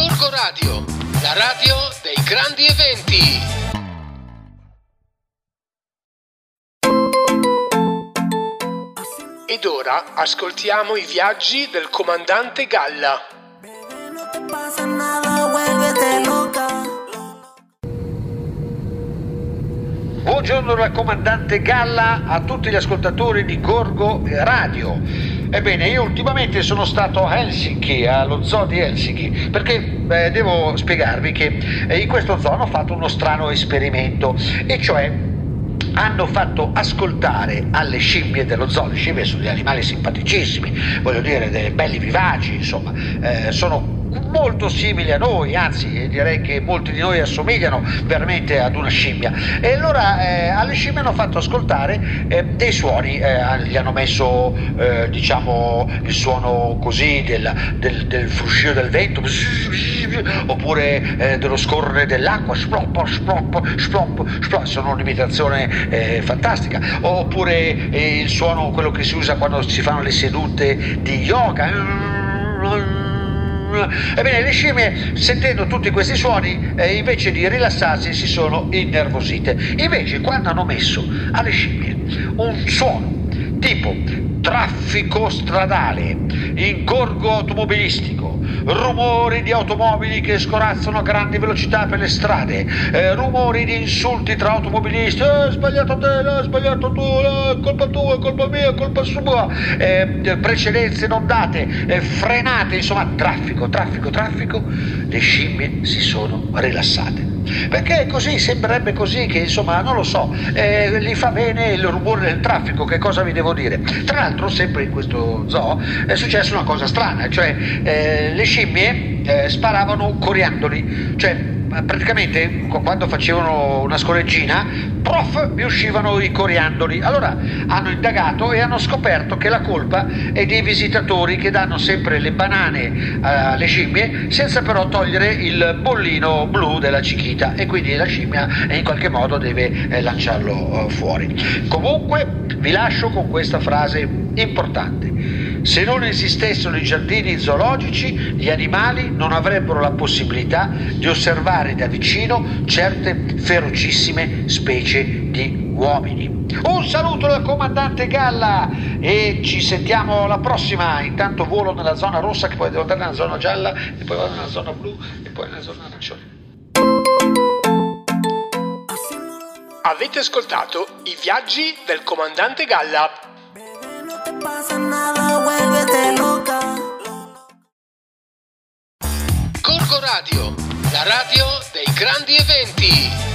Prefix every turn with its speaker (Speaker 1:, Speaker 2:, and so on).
Speaker 1: Gorgo Radio, la radio dei grandi eventi. Ed ora ascoltiamo i viaggi del comandante Galla.
Speaker 2: Buongiorno dal comandante Galla a tutti gli ascoltatori di Gorgo Radio. Ebbene, io ultimamente sono stato a Helsinki, allo zoo di Helsinki, perché devo spiegarvi che in questo zoo hanno fatto uno strano esperimento, e cioè hanno fatto ascoltare alle scimmie dello zoo. Le scimmie sono degli animali simpaticissimi, voglio dire, dei belli vivaci, insomma, sono molto simili a noi, anzi direi che molti di noi assomigliano veramente ad una scimmia. E allora alle scimmie hanno fatto ascoltare dei suoni, gli hanno messo diciamo il suono così del fruscio del vento, oppure dello scorrere dell'acqua, splop splop splop splop, sono un'imitazione fantastica, oppure il suono, quello che si usa quando si fanno le sedute di yoga. Ebbene, le scimmie, sentendo tutti questi suoni, invece di rilassarsi, si sono innervosite. Invece, quando hanno messo alle scimmie un suono tipo traffico stradale, ingorgo automobilistico, rumori di automobili che scorazzano a grandi velocità per le strade, rumori di insulti tra automobilisti, sbagliato te, sbagliato tu, colpa tua, colpa mia, colpa sua, precedenze non date, frenate, insomma traffico, le scimmie si sono rilassate. Perché così sembrerebbe così che, insomma, non lo so, gli fa bene il rumore del traffico, che cosa vi devo dire? Tra l'altro, sempre in questo zoo è successa una cosa strana, cioè le scimmie sparavano coriandoli, cioè praticamente quando facevano una scoreggina, mi uscivano i coriandoli. Allora hanno indagato e hanno scoperto che la colpa è dei visitatori che danno sempre le banane alle scimmie senza però togliere il bollino blu della cichita, e quindi la scimmia in qualche modo deve lanciarlo fuori. Comunque vi lascio con questa frase importante: se non esistessero i giardini zoologici, gli animali non avrebbero la possibilità di osservare da vicino certe ferocissime specie di uomini. Un saluto dal comandante Galla e ci sentiamo alla prossima. Intanto volo nella zona rossa, che poi devo andare nella zona gialla, e poi vado nella zona blu, e poi nella zona arancione.
Speaker 1: Avete ascoltato i viaggi del comandante Galla. Gorgo Radio, la radio dei grandi eventi.